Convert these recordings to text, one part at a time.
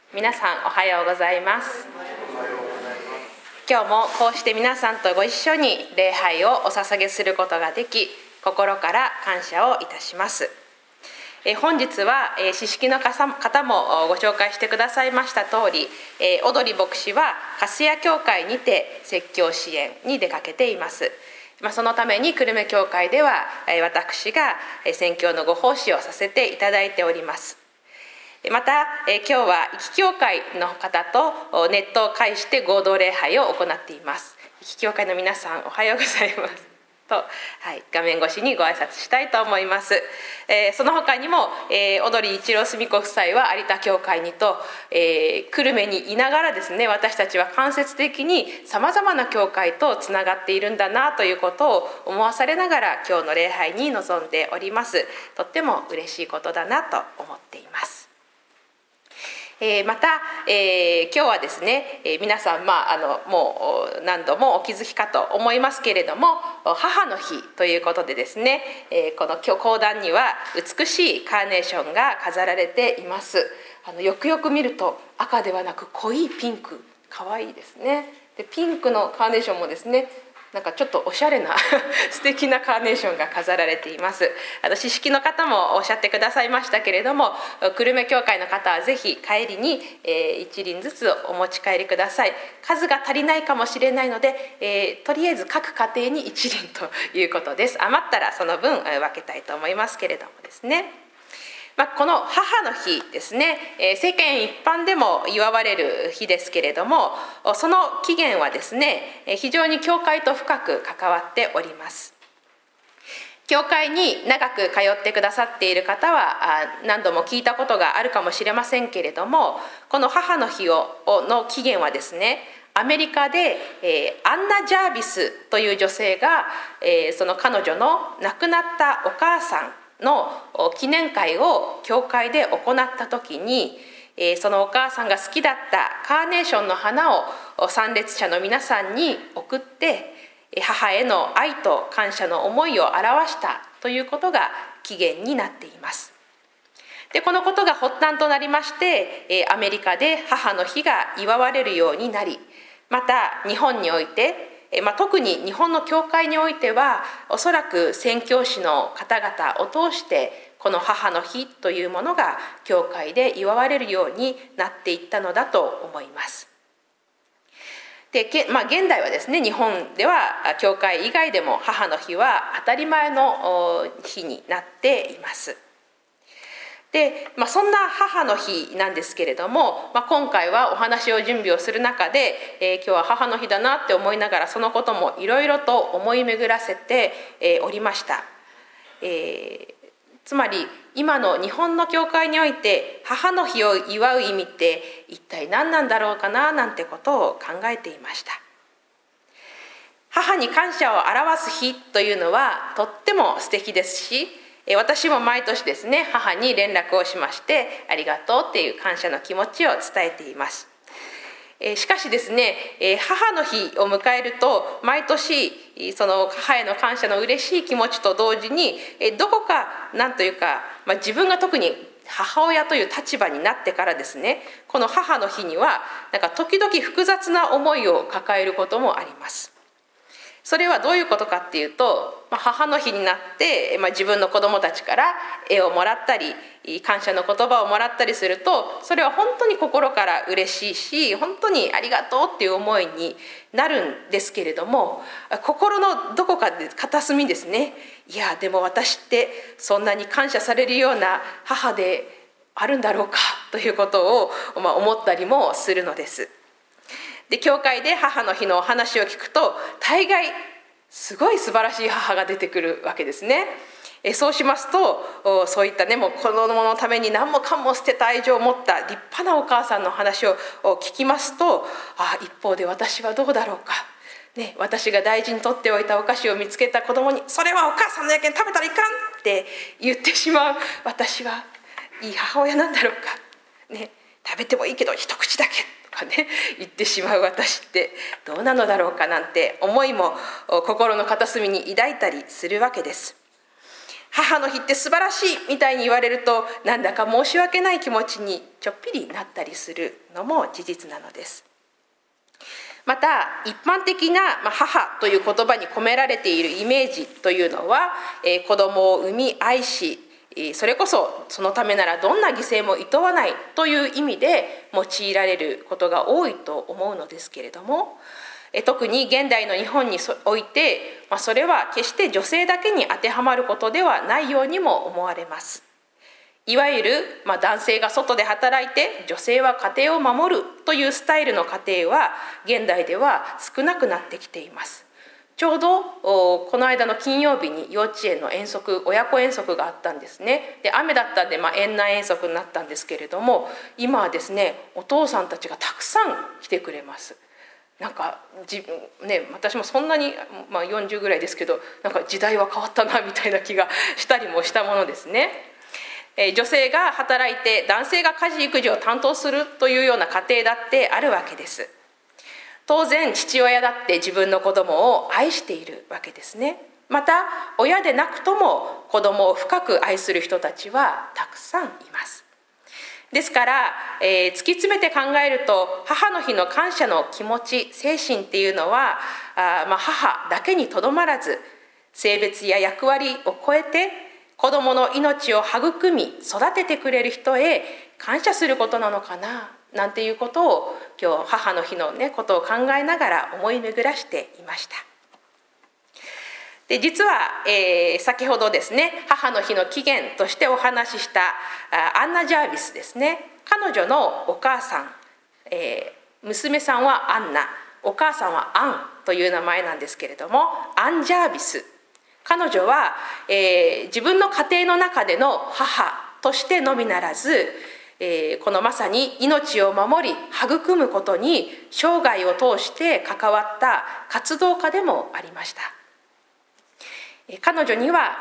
皆さんおはようございます。今日もこうして皆さんとご一緒に礼拝をお捧げすることができ、心から感謝をいたします。本日は知識の方もご紹介してくださいました通り、小鳥牧師は粕谷教会にて説教支援に出かけています。そのために久留米教会では私が宣教のご奉仕をさせていただいております。また今日は壱岐教会の方とネットを介して合同礼拝を行っています。壱岐教会の皆さんおはようございますと、画面越しにご挨拶したいと思います。その他にも小鳥一郎澄子夫妻は有田教会にと、久留米にいながらですね、私たちは間接的にさまざまな教会とつながっているんだなということを思わされながら今日の礼拝に臨んでおります。とっても嬉しいことだなと思っています。また、今日はですね、皆さん、もう何度もお気づきかと思いますけれども、母の日ということでですね、この講談には美しいカーネーションが飾られています。よくよく見ると赤ではなく濃いピンク、かわいいですね。でピンクのカーネーションもですね、なんかちょっとおしゃれな素敵なカーネーションが飾られています。知識の方もおっしゃってくださいましたけれども、久留米教会の方はぜひ帰りに一輪ずつお持ち帰りください。数が足りないかもしれないので、とりあえず各家庭に一輪ということです。余ったらその分分けたいと思いますけれどもですね、この母の日ですね、世間一般でも祝われる日ですけれども、その起源はですね、非常に教会と深く関わっております。教会に長く通ってくださっている方は何度も聞いたことがあるかもしれませんけれども、この母の日の起源はですね、アメリカでアンナ・ジャービスという女性がその彼女の亡くなったお母さんの記念会を教会で行った時に、そのお母さんが好きだったカーネーションの花を参列者の皆さんに送って母への愛と感謝の思いを表したということが起源になっています。でこのことが発端となりまして、アメリカで母の日が祝われるようになり、また日本において特に日本の教会においてはおそらく宣教師の方々を通してこの母の日というものが教会で祝われるようになっていったのだと思います。で現代はですね、日本では教会以外でも母の日は当たり前の日になっています。でそんな母の日なんですけれども、今回はお話を準備をする中で、今日は母の日だなって思いながらそのこともいろいろと思い巡らせて、おりました。つまり今の日本の教会において母の日を祝う意味って一体何なんだろうかななんてことを考えていました。母に感謝を表す日というのはとっても素敵ですし、私も毎年ですね、母に連絡をしましてありがとうっていう感謝の気持ちを伝えています。しかしですね、母の日を迎えると毎年その母への感謝の嬉しい気持ちと同時にどこかなんというか、自分が特に母親という立場になってからですね、この母の日にはなんか時々複雑な思いを抱えることもあります。それはどういうことかっていうと、母の日になって、自分の子どもたちから絵をもらったり感謝の言葉をもらったりすると、それは本当に心から嬉しいし、本当にありがとうっていう思いになるんですけれども、心のどこかで片隅ですね、いやでも私ってそんなに感謝されるような母であるんだろうかということを思ったりもするのです。で教会で母の日のお話を聞くと大概すごい素晴らしい母が出てくるわけですね。そうしますとそういったね、もう子供のために何もかも捨てた愛情を持った立派なお母さんの話を聞きますと、一方で私はどうだろうか、私が大事に取っておいたお菓子を見つけた子供にそれはお母さんのやけん食べたらいかんって言ってしまう私はいい母親なんだろうか、食べてもいいけど一口だけ言ってしまう私ってどうなのだろうかなんて思いも心の片隅に抱いたりするわけです。母の日って素晴らしいみたいに言われるとなんだか申し訳ない気持ちにちちょっぴりなったりするのも事実なのです。また一般的な母という言葉に込められているイメージというのは、子供を産み愛し、それこそそのためならどんな犠牲も厭わないという意味で用いられることが多いと思うのですけれども、特に現代の日本において、それは決して女性だけに当てはまることではないようにも思われます。いわゆる、男性が外で働いて女性は家庭を守るというスタイルの家庭は現代では少なくなってきています。ちょうどこの間の金曜日に幼稚園の遠足、親子遠足があったんですね。で、雨だったんで、園内遠足になったんですけれども、今はですね、お父さんたちがたくさん来てくれます。なんか私もそんなに、40ぐらいですけど、なんか時代は変わったなみたいな気がしたりもしたものですね。女性が働いて男性が家事育児を担当するというような家庭だってあるわけです。当然父親だって自分の子供を愛しているわけですね。また親でなくとも子供を深く愛する人たちはたくさんいます。ですから、突き詰めて考えると母の日の感謝の気持ち、精神っていうのは母だけにとどまらず、性別や役割を超えて子どもの命を育み育ててくれる人へ感謝することなのかな、なんていうことを今日母の日のことを考えながら思い巡らしていました。で、実は、先ほどですね、母の日の起源としてお話ししたアンナ・ジャービスですね。彼女のお母さん、娘さんはアンナ、お母さんはアンという名前なんですけれども、アン・ジャービス、彼女は、自分の家庭の中での母としてのみならず、このまさに命を守り育むことに生涯を通して関わった活動家でもありました。彼女には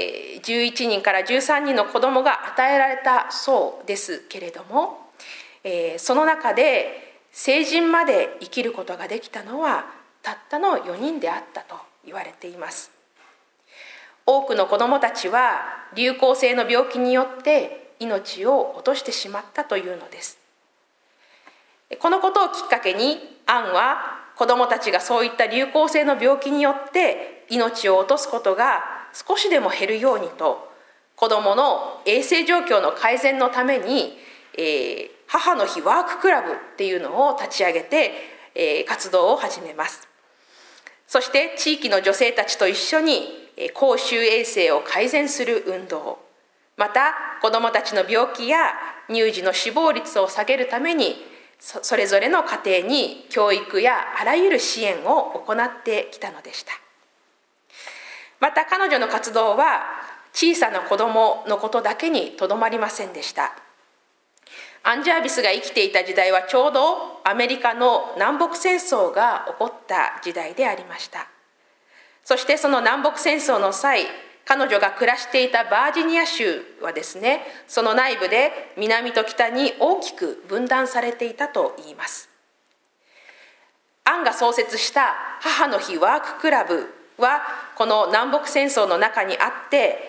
11人から13人の子供が与えられたそうですけれども、その中で成人まで生きることができたのはたったの4人であったと言われています。多くの子どもたちは流行性の病気によって命を落としてしまったというのです。このことをきっかけにアンは子どもたちがそういった流行性の病気によって命を落とすことが少しでも減るようにと、子どもの衛生状況の改善のために、母の日ワーククラブっていうのを立ち上げて、活動を始めます。そして地域の女性たちと一緒に公衆衛生を改善する運動、また子どもたちの病気や乳児の死亡率を下げるためにそれぞれの家庭に教育やあらゆる支援を行ってきたのでした。また彼女の活動は小さな子どものことだけにとどまりませんでした。アン・ジャービスが生きていた時代はちょうどアメリカの南北戦争が起こった時代でありました。そしてその南北戦争の際、彼女が暮らしていたバージニア州はですね、その内部で南と北に大きく分断されていたといいます。アンが創設した母の日ワーククラブはこの南北戦争の中にあって、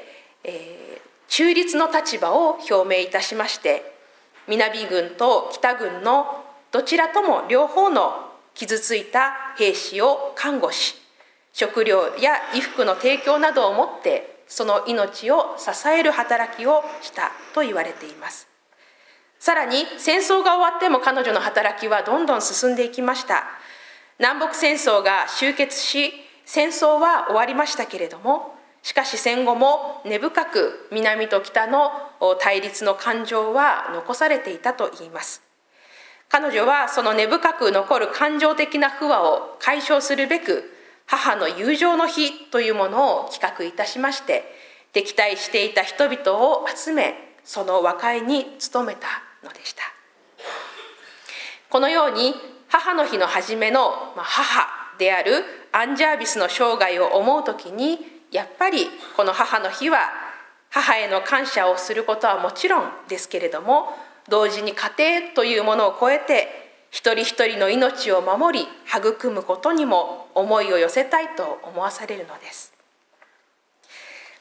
中立の立場を表明いたしまして、南軍と北軍のどちらとも両方の傷ついた兵士を看護し、食料や衣服の提供などをもってその命を支える働きをしたと言われています。さらに戦争が終わっても彼女の働きはどんどん進んでいきました。南北戦争が終結し、戦争は終わりましたけれども、しかし戦後も根深く南と北の対立の感情は残されていたといいます。彼女はその根深く残る感情的な不和を解消するべく、母の友情の日というものを企画いたしまして、敵対していた人々を集め、その和解に努めたのでした。このように母の日の初めの母であるアン・ジャービスの生涯を思うときに、やっぱりこの母の日は母への感謝をすることはもちろんですけれども、同時に家庭というものを超えて一人一人の命を守り育むことにも思いを寄せたいと思わされるのです。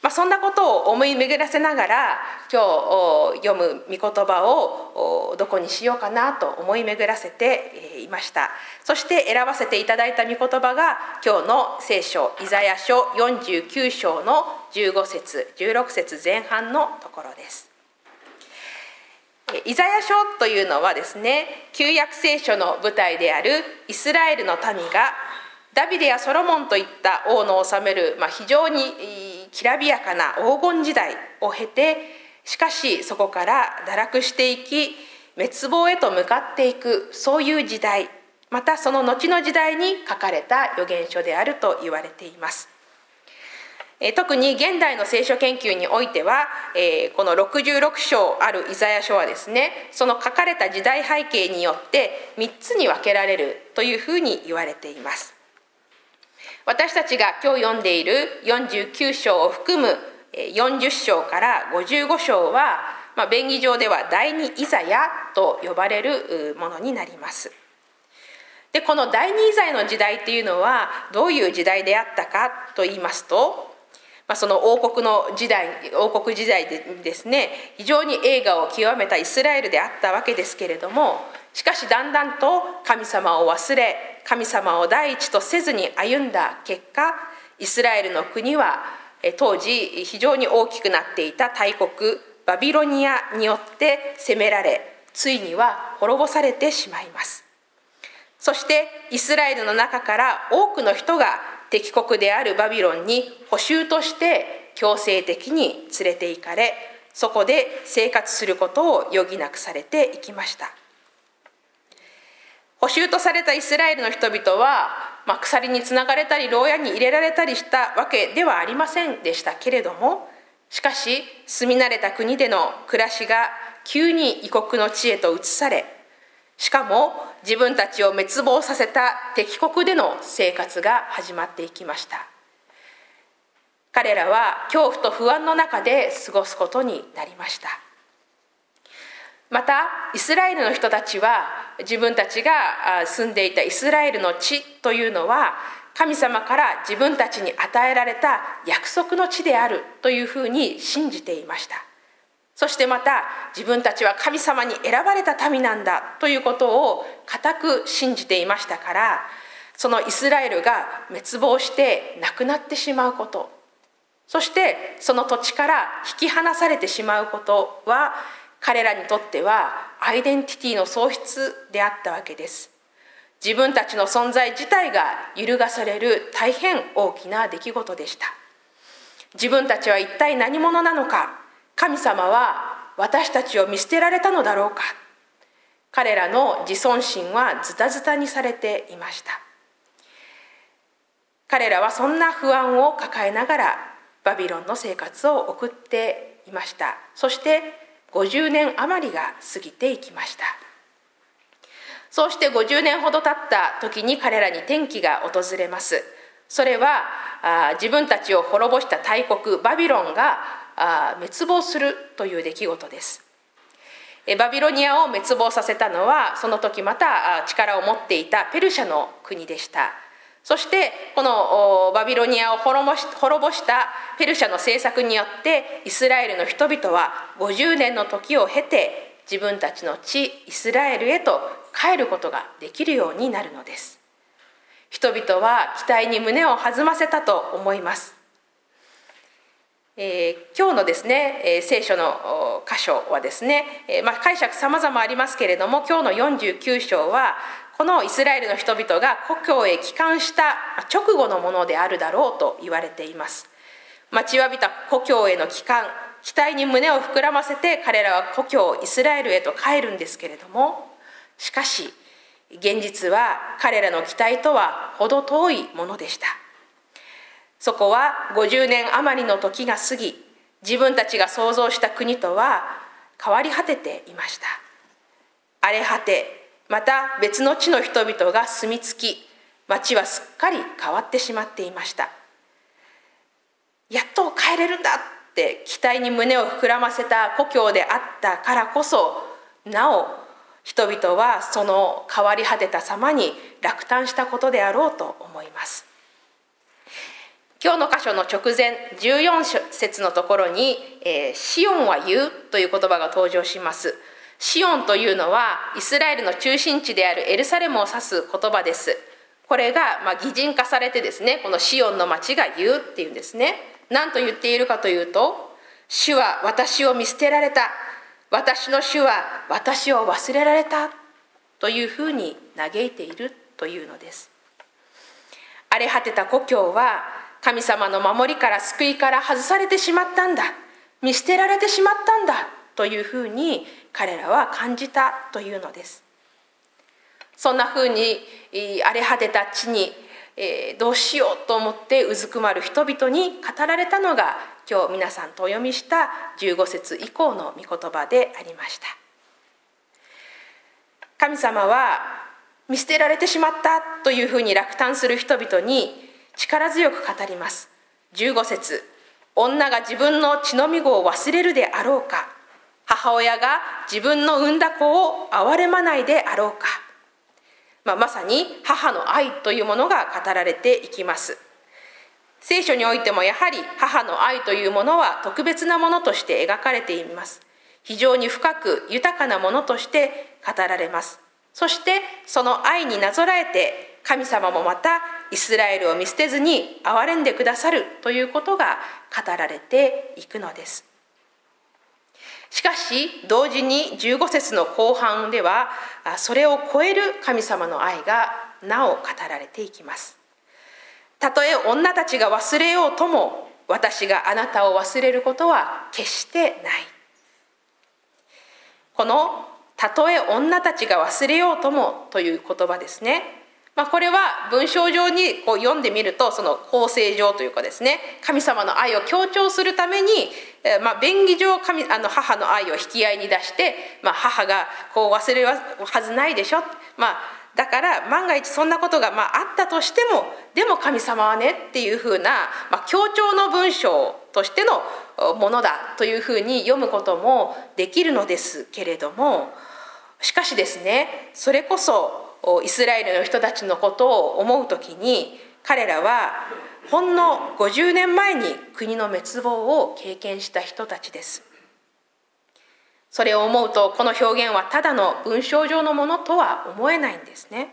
そんなことを思い巡らせながら今日読む御言葉をどこにしようかなと思い巡らせていました。そして選ばせていただいた御言葉が今日の聖書イザヤ書49章の15節16節前半のところです。イザヤ書というのはですね、旧約聖書の舞台であるイスラエルの民がダビデやソロモンといった王の治める、非常にきらびやかな黄金時代を経て、しかしそこから堕落していき滅亡へと向かっていく、そういう時代、またその後の時代に書かれた預言書であると言われています。特に現代の聖書研究においては、この66章あるイザヤ書はですね、その書かれた時代背景によって3つに分けられるというふうに言われています。私たちが今日読んでいる49章を含む40章から55章は、便宜上では第二イザヤと呼ばれるものになります。で、この第二イザヤの時代っていうのはどういう時代であったかと言いますと、その王国時代でですね、非常に栄華を極めたイスラエルであったわけですけれども、しかしだんだんと神様を忘れ、神様を第一とせずに歩んだ結果、イスラエルの国は当時非常に大きくなっていた大国バビロニアによって攻められ、ついには滅ぼされてしまいます。そしてイスラエルの中から多くの人が敵国であるバビロンに捕囚として強制的に連れて行かれ、そこで生活することを余儀なくされていきました。捕囚とされたイスラエルの人々は、鎖につながれたり牢屋に入れられたりしたわけではありませんでしたけれども、しかし住み慣れた国での暮らしが急に異国の地へと移され、しかも自分たちを滅亡させた敵国での生活が始まっていきました。彼らは恐怖と不安の中で過ごすことになりました。またイスラエルの人たちは、自分たちが住んでいたイスラエルの地というのは神様から自分たちに与えられた約束の地であるというふうに信じていました。そしてまた自分たちは神様に選ばれた民なんだということを固く信じていましたから、そのイスラエルが滅亡してなくなってしまうこと、そしてその土地から引き離されてしまうことは、彼らにとってはアイデンティティの喪失であったわけです。自分たちの存在自体が揺るがされる大変大きな出来事でした。自分たちは一体何者なのか、神様は私たちを見捨てられたのだろうか。彼らの自尊心はズタズタにされていました。彼らはそんな不安を抱えながらバビロンの生活を送っていました。そして50年余りが過ぎていきました。そうして50年ほど経った時に彼らに転機が訪れます。それは自分たちを滅ぼした大国バビロンが滅亡するという出来事です。バビロニアを滅亡させたのは、その時また力を持っていたペルシャの国でした。そしてこのバビロニアを滅ぼしたペルシャの政策によって、イスラエルの人々は50年の時を経て自分たちの地イスラエルへと帰ることができるようになるのです。人々は期待に胸を弾ませたと思います。今日のですね、聖書の箇所はですね、解釈様々ありますけれども、今日の49章はこのイスラエルの人々が故郷へ帰還した直後のものであるだろうと言われています。待ちわびた故郷への帰還、期待に胸を膨らませて彼らは故郷イスラエルへと帰るんですけれども、しかし現実は彼らの期待とは程遠いものでした。そこは50年余りの時が過ぎ、自分たちが想像した国とは変わり果てていました。荒れ果て、また別の地の人々が住み着き、町はすっかり変わってしまっていました。やっと帰れるんだって期待に胸を膨らませた故郷であったからこそ、なお人々はその変わり果てた様に落胆したことであろうと思います。今日の箇所の直前14 節のところに、シオンは言うという言葉が登場します。シオンというのはイスラエルの中心地であるエルサレムを指す言葉です。これが擬人化されてですね、このシオンの町が言うっていうんですね。何と言っているかというと、主は私を見捨てられた、私の主は私を忘れられたというふうに嘆いているというのです。荒れ果てた故郷は神様の守りから救いから外されてしまったんだ、見捨てられてしまったんだというふうに彼らは感じたというのです。そんなふうに荒れ果てた地にどうしようと思ってうずくまる人々に語られたのが、今日皆さんとお読みした15節以降の御言葉でありました。神様は見捨てられてしまったというふうに落胆する人々に力強く語ります。15節、女が自分の血のみ子を忘れるであろうか、母親が自分の産んだ子を憐れまないであろうか。まさに母の愛というものが語られていきます。聖書においてもやはり母の愛というものは特別なものとして描かれています。非常に深く豊かなものとして語られます。そしてその愛になぞらえて、神様もまたイスラエルを見捨てずに憐れんでくださるということが語られていくのです。しかし同時に15節の後半では、それを超える神様の愛がなお語られていきます。たとえ女たちが忘れようとも、私があなたを忘れることは決してない。このたとえ女たちが忘れようともという言葉ですね。これは文章上に読んでみると、その構成上というかですね、神様の愛を強調するために、便宜上母の愛を引き合いに出して、母が忘れるはずないでしょ、だから万が一そんなことがあったとしても、でも神様はねっていうふうな、強調の文章としてのものだというふうに読むこともできるのですけれども、しかしですね、それこそイスラエルの人たちのことを思うときに、彼らはほんの50年前に国の滅亡を経験した人たちです。それを思うと、この表現はただの文章上のものとは思えないんですね。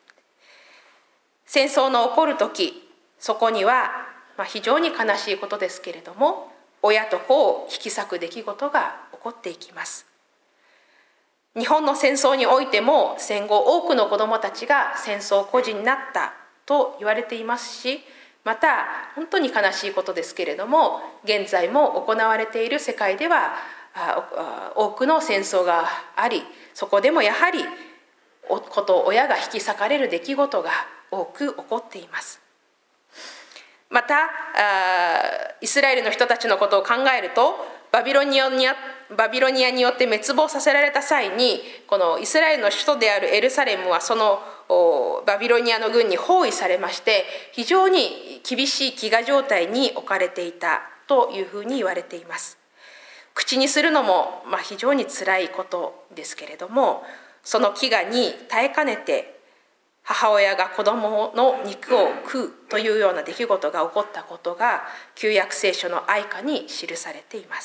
戦争の起こるとき、そこには非常に悲しいことですけれども、親と子を引き裂く出来事が起こっていきます。日本の戦争においても、戦後多くの子どもたちが戦争孤児になったと言われていますし、また本当に悲しいことですけれども、現在も行われている世界では多くの戦争があり、そこでもやはり子と親が引き裂かれる出来事が多く起こっています。またイスラエルの人たちのことを考えると、バビロニアによって滅亡させられた際に、このイスラエルの首都であるエルサレムはそのバビロニアの軍に包囲されまして、非常に厳しい飢餓状態に置かれていたというふうに言われています。口にするのも非常につらいことですけれども、その飢餓に耐えかねて母親が子供の肉を食うというような出来事が起こったことが旧約聖書の哀歌に記されています。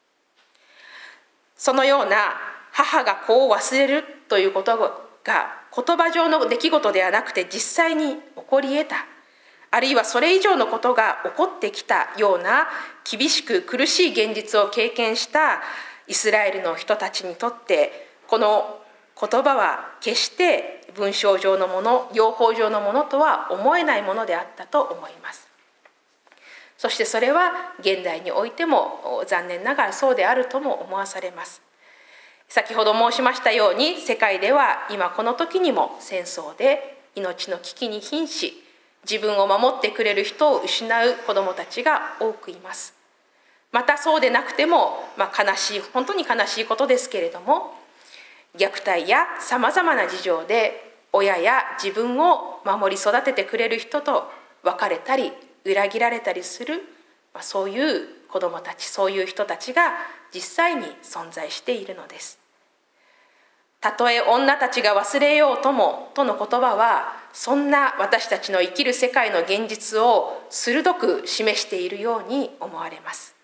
そのような母が子を忘れるということが言葉上の出来事ではなくて実際に起こり得た、あるいはそれ以上のことが起こってきたような厳しく苦しい現実を経験したイスラエルの人たちにとって、この言葉は決して文章上のもの、用法上のものとは思えないものであったと思います。そしてそれは現代においても残念ながらそうであるとも思わされます。先ほど申しましたように、世界では今この時にも戦争で命の危機に瀕し、自分を守ってくれる人を失う子どもたちが多くいます。またそうでなくても、本当に悲しいことですけれども、虐待やさまざまな事情で親や自分を守り育ててくれる人と別れたり裏切られたりする、そういう子どもたち、そういう人たちが実際に存在しているのです。たとえ女たちが忘れようともとの言葉は、そんな私たちの生きる世界の現実を鋭く示しているように思われます。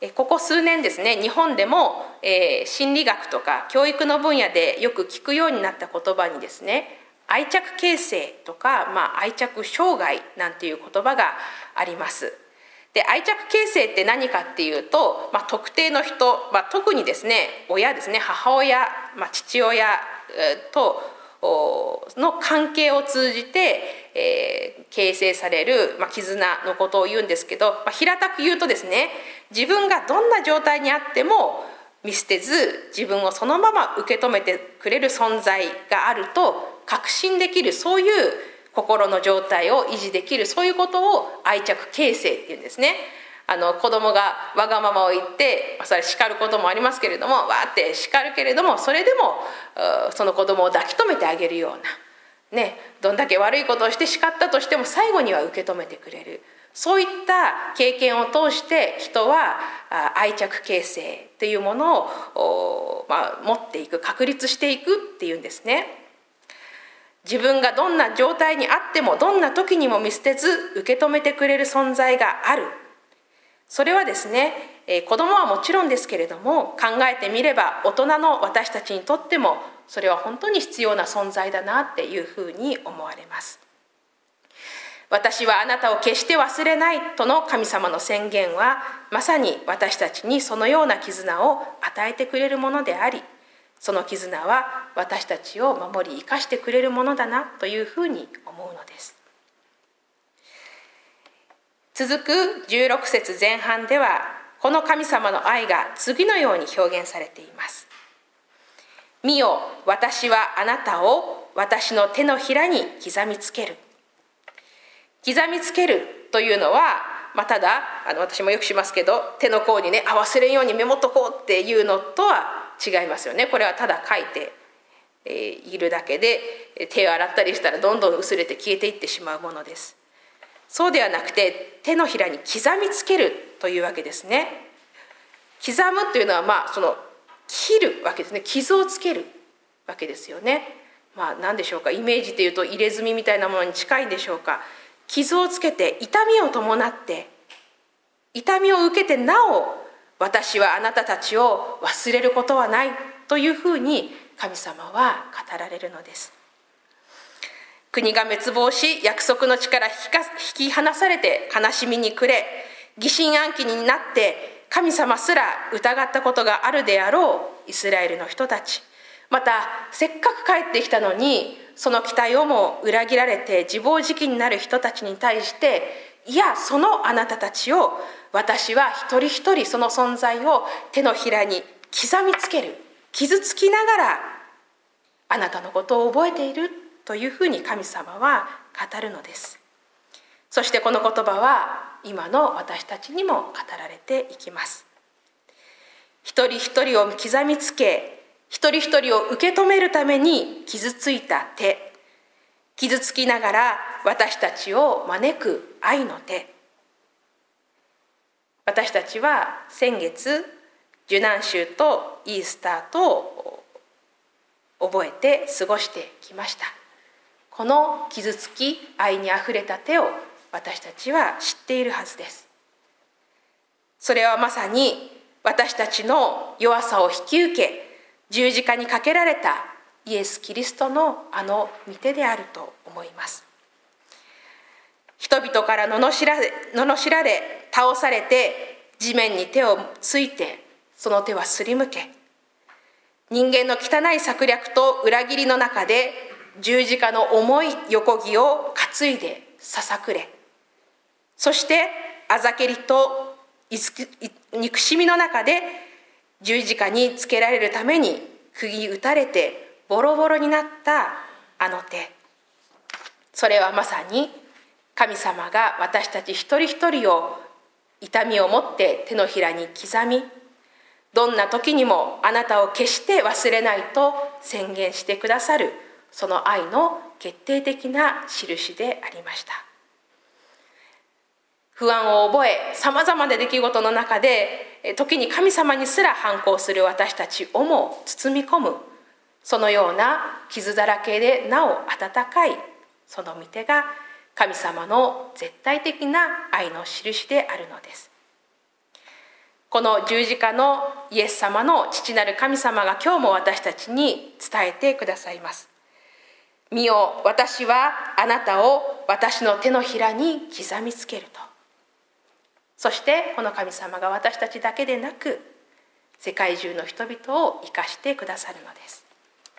ここ数年ですね、日本でも、心理学とか教育の分野でよく聞くようになった言葉にですね、愛着形成とか、愛着障害なんていう言葉があります。で、愛着形成って何かっていうと、特定の人、特にですね、親ですね、母親、父親との関係を通じて、形成される、絆のことを言うんですけど、平たく言うとですね、自分がどんな状態にあっても見捨てず、自分をそのまま受け止めてくれる存在があると確信できる、そういう心の状態を維持できる、そういうことを愛着形成っていうんですね。子供がわがままを言って、それ叱ることもありますけれども、わーって叱るけれども、それでもその子供を抱き留めてあげるような、どんだけ悪いことをして叱ったとしても最後には受け止めてくれる、そういった経験を通して人は愛着形成というものを、持っていく、確立していくっていうんですね。自分がどんな状態にあっても、どんな時にも見捨てず受け止めてくれる存在がある。それはですね、子供はもちろんですけれども、考えてみれば大人の私たちにとってもそれは本当に必要な存在だなっていうふうに思われます。私はあなたを決して忘れないとの神様の宣言は、まさに私たちにそのような絆を与えてくれるものであり、その絆は私たちを守り生かしてくれるものだなというふうに思うのです。続く16節前半では、この神様の愛が次のように表現されています。見よ、私はあなたを私の手のひらに刻みつける。刻みつけるというのは、ただ私もよくしますけど、手の甲にね、忘れんようにメモっとこうっていうのとは違いますよね。これはただ書いているだけで、手を洗ったりしたらどんどん薄れて消えていってしまうものです。そうではなくて、手のひらに刻みつけるというわけですね。刻むというのは、その切るわけですね。傷をつけるわけですよね。何でしょうか、イメージでいうと入れ墨みたいなものに近いんでしょうか。傷をつけて、痛みを伴って、痛みを受けてなお私はあなたたちを忘れることはないというふうに神様は語られるのです。国が滅亡し、約束の地から引き離されて悲しみに暮れ、疑心暗鬼になって神様すら疑ったことがあるであろうイスラエルの人たち、またせっかく帰ってきたのにその期待をも裏切られて自暴自棄になる人たちに対して、いや、そのあなたたちを私は一人一人その存在を手のひらに刻みつける、傷つきながらあなたのことを覚えているというふうに神様は語るのです。そしてこの言葉は今の私たちにも語られていきます。一人一人を刻みつけ、一人一人を受け止めるために傷ついた手、傷つきながら私たちを招く愛の手。私たちは先月受難週とイースターと覚えて過ごしてきました。この傷つき愛にあふれた手を私たちは知っているはずです。それはまさに私たちの弱さを引き受け、十字架にかけられたイエス・キリストのあの御手であると思います。人々から罵られ倒されて、地面に手をついてその手はすりむけ、人間の汚い策略と裏切りの中で十字架の重い横木を担いでささくれ、そしてあざけりと憎しみの中で十字架につけられるために釘打たれてボロボロになったあの手、それはまさに神様が私たち一人一人を痛みを持って手のひらに刻み、どんな時にもあなたを決して忘れないと宣言してくださる、その愛の決定的な印でありました。不安を覚え、さまざまな出来事の中で時に神様にすら反抗する私たちをも包み込む、そのような傷だらけでなお温かいその御手が神様の絶対的な愛の印であるのです。 この十字架のイエス様の父なる神様が今日も私たちに伝えてくださいます。見よ、私はあなたを私の手のひらに刻みつけると。そしてこの神様が私たちだけでなく世界中の人々を生かしてくださるのです。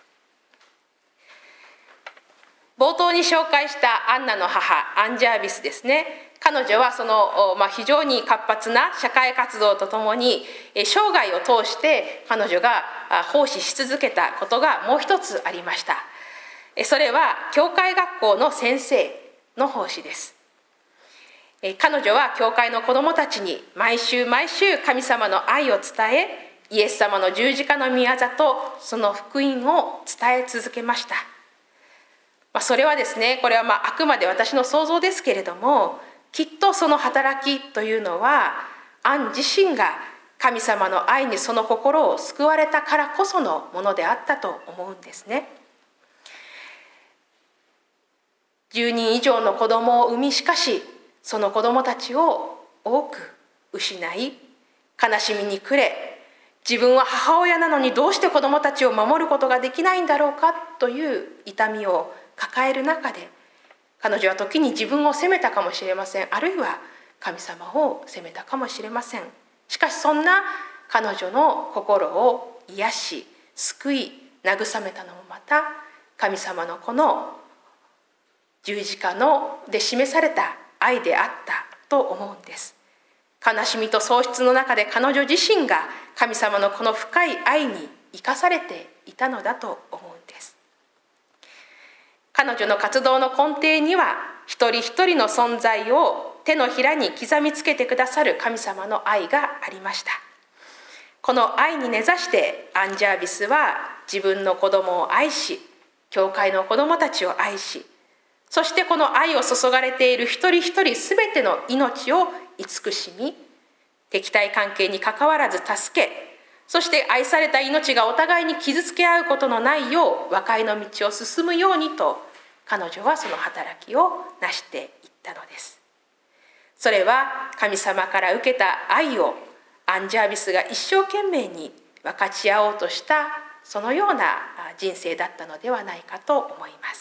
冒頭に紹介したアンナの母アンジャービスですね。彼女はその、非常に活発な社会活動とともに生涯を通して彼女が奉仕し続けたことがもう一つありました。それは教会学校の先生の奉仕です。彼女は教会の子どもたちに毎週毎週神様の愛を伝え、イエス様の十字架の御業とその福音を伝え続けました。それはですね、これはあくまで私の想像ですけれども、きっとその働きというのはアン自身が神様の愛にその心を救われたからこそのものであったと思うんですね。10人以上の子供を産み、しかしその子供たちを多く失い、悲しみに暮れ、自分は母親なのにどうして子供たちを守ることができないんだろうかという痛みを抱える中で、彼女は時に自分を責めたかもしれません。あるいは神様を責めたかもしれません。しかしそんな彼女の心を癒し、救い、慰めたのもまた神様のこの十字架で示された愛であったと思うんです。悲しみと喪失の中で彼女自身が神様のこの深い愛に生かされていたのだと思うんです。彼女の活動の根底には一人一人の存在を手のひらに刻みつけてくださる神様の愛がありました。この愛に根ざしてアンジャービスは自分の子供を愛し、教会の子供たちを愛し、そしてこの愛を注がれている一人一人すべての命を慈しみ、敵対関係にかかわらず助け、そして愛された命がお互いに傷つけ合うことのないよう和解の道を進むようにと、彼女はその働きを成していったのです。それは神様から受けた愛をアンジャービスが一生懸命に分かち合おうとしたそのような人生だったのではないかと思います。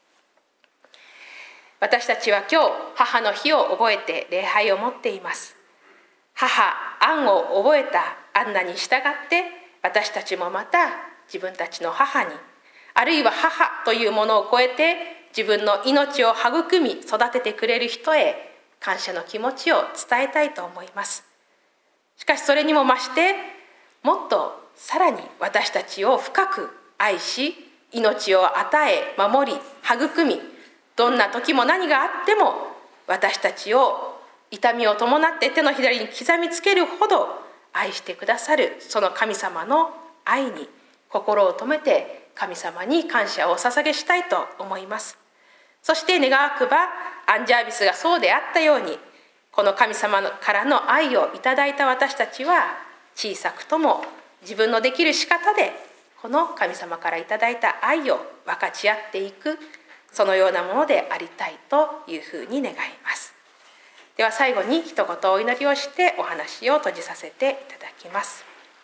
私たちは今日母の日を覚えて礼拝を持っています。母アンを覚えたアンナに従って私たちもまた自分たちの母に、あるいは母というものを超えて自分の命を育み育ててくれる人へ感謝の気持ちを伝えたいと思います。しかしそれにも増してもっとさらに私たちを深く愛し、命を与え守り育み、どんな時も何があっても私たちを痛みを伴って手のひらに刻みつけるほど愛してくださるその神様の愛に心を留めて神様に感謝をお捧げしたいと思います。そして願わくばアンジャービスがそうであったように、この神様からの愛をいただいた私たちは小さくとも自分のできる仕方でこの神様からいただいた愛を分かち合っていく、そのようなものでありたいというふうに願います。では最後に一言お祈りをしてお話を閉じさせていただきます。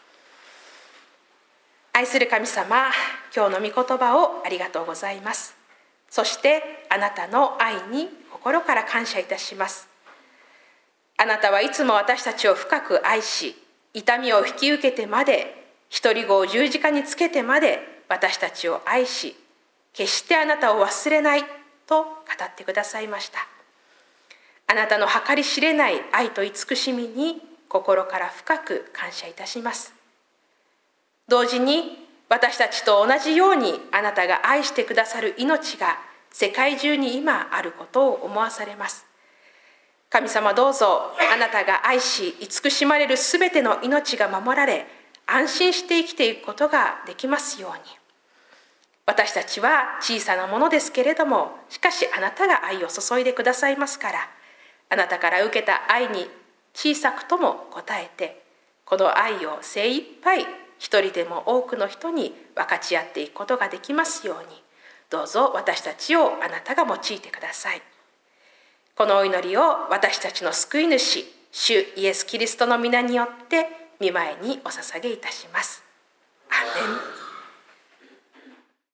愛する神様、今日の御言葉をありがとうございます。そしてあなたの愛に心から感謝いたします。あなたはいつも私たちを深く愛し、痛みを引き受けてまで、一人子を十字架につけてまで私たちを愛し、決してあなたを忘れないと語ってくださいました。あなたの計り知れない愛と慈しみに心から深く感謝いたします。同時に私たちと同じようにあなたが愛してくださる命が世界中に今あることを思わされます。神様、どうぞあなたが愛し慈しまれるすべての命が守られ、安心して生きていくことができますように。私たちは小さなものですけれども、しかしあなたが愛を注いでくださいますから、あなたから受けた愛に小さくとも応えて、この愛を精一杯一人でも多くの人に分かち合っていくことができますように、どうぞ私たちをあなたが用いてください。このお祈りを私たちの救い主主イエス・キリストの皆によって御前にお捧げいたします。アーメン。